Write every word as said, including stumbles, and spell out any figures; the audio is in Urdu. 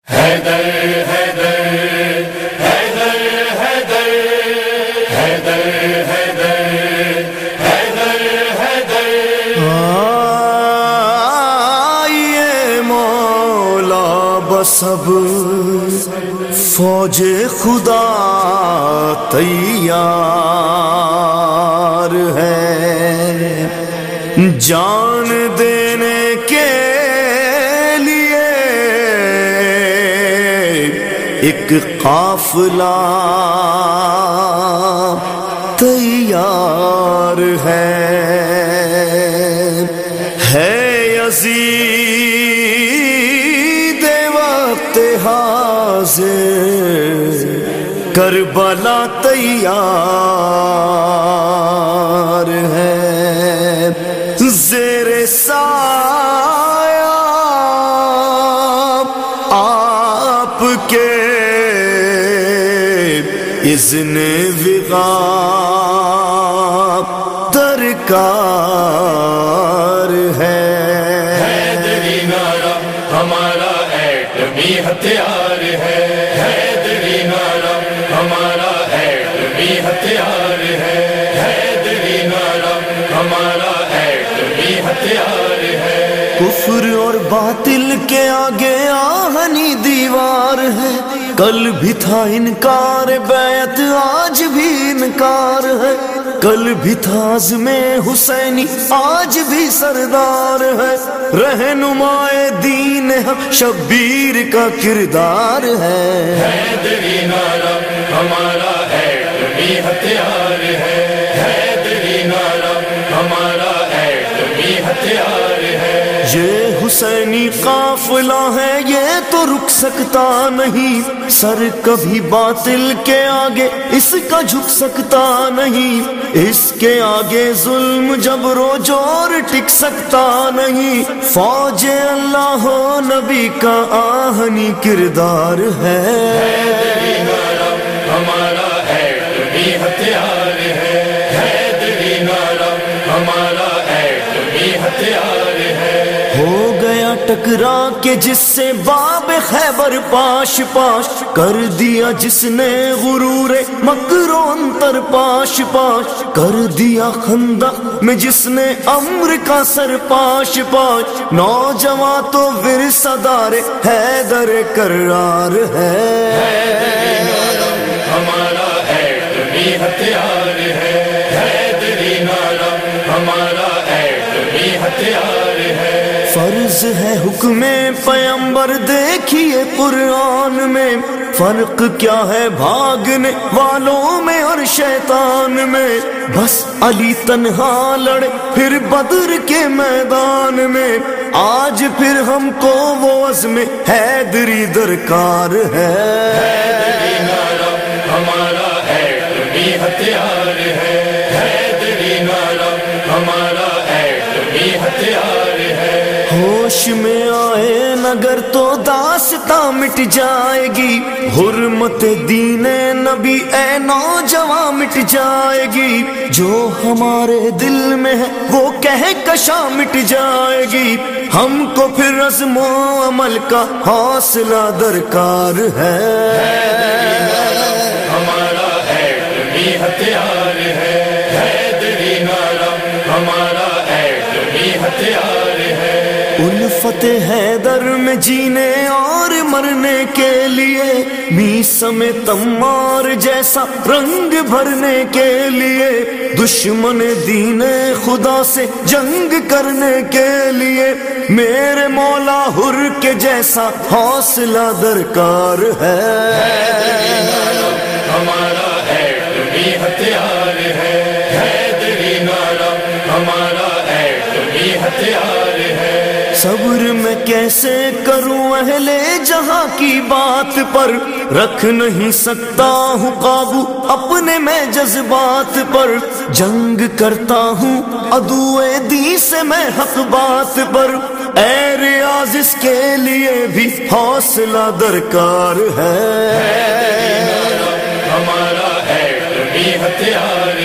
حیدر حیدر حیدر حیدر حیدر حیدر حیدر حیدر آئیے مولا بسب فوج خدا تیار ہے جان دینے کے لیے ایک قافلہ تیار ہے ہے یزید وقت حاضر کربلا تیار ہے زیر سایہ آپ کے اذن وغا درکار ہے حیدری نعرہ ہمارا ایٹمی ہتھیار ہے حیدری نعرہ ہمارا ایٹمی ہتھیار ہے حیدری نعرہ ہمارا ایٹمی ہتھیار ہے کفر اور باطل کے آگے آہنی دیوار ہے کل بھی تھا انکار بیعت آج بھی انکار ہے کل بھی تھا عزم حسینی آج بھی سردار ہے رہنمائے دین حق شبیر کا کردار ہے حیدری نعرہ ہمارا ایٹمی ہتھیار ہے حیدری نعرہ ہمارا ایٹمی ہتھیار ہے یہ حسینی قافلہ ہے یہ تو رک سکتا نہیں سر کبھی باطل کے آگے اس کا جھک سکتا نہیں اس کے آگے ظلم جبر و جور ٹک سکتا نہیں فوج اللہ و نبی کا آہنی کردار ہے حیدری نعرہ ہمارا ایٹمی ہتھیار ہے حیدری نعرہ ہمارا ایٹمی ہتھیار ہے ہو گیا ٹکرا کے جس سے باب خیبر پاش پاش کر دیا جس نے غرور مکر و انتر پاش پاش کر دیا خندق میں جس نے امر کا سر پاش پاش نوجوان تو ورثہ دار حیدر کرار ہے ہمارا ایٹمی ہتھیار ہے حیدری نعرہ ہمارا ایٹمی ہتھیار ہے فرض ہے حکم پیمبر دیکھیے قرآن میں فرق کیا ہے بھاگنے والوں میں اور شیطان میں بس علی تنہا لڑے پھر بدر کے میدان میں آج پھر ہم کو وہ عزم حیدری درکار ہے حیدری نعرہ ہمارا ایٹمی ہتھیار ہے حیدری نعرہ ہمارا ایٹمی ہتھیار ہے ہوش میں آئے نگر تو داستاں مٹ جائے گی حرمت دین نبی اے نوجوان مٹ جائے گی جو ہمارے دل میں ہے وہ کہکشاں مٹ جائے گی ہم کو پھر عزم و عمل کا حوصلہ درکار ہے ہمارا ایٹمی ہتھیار ہے حیدری نعرہ ہمارا ایٹمی ہتھیار ہے الفت حیدر میں جینے اور مرنے کے لیے میسم تمار جیسا رنگ بھرنے کے لیے دشمن دین خدا سے جنگ کرنے کے لیے میرے مولا حر کے جیسا حوصلہ درکار ہے ہمارا ایٹمی ہتھیار ہے حیدری نعرہ ہمارا ایٹمی ہتھیار ہے صبر میں کیسے کروں اہل جہاں کی بات پر رکھ نہیں سکتا ہوں قابو اپنے میں جذبات پر جنگ کرتا ہوں عدو دین سے میں حق بات پر اے ریاض اس کے لیے بھی حوصلہ درکار ہے ہمارا ایٹمی ہتھیار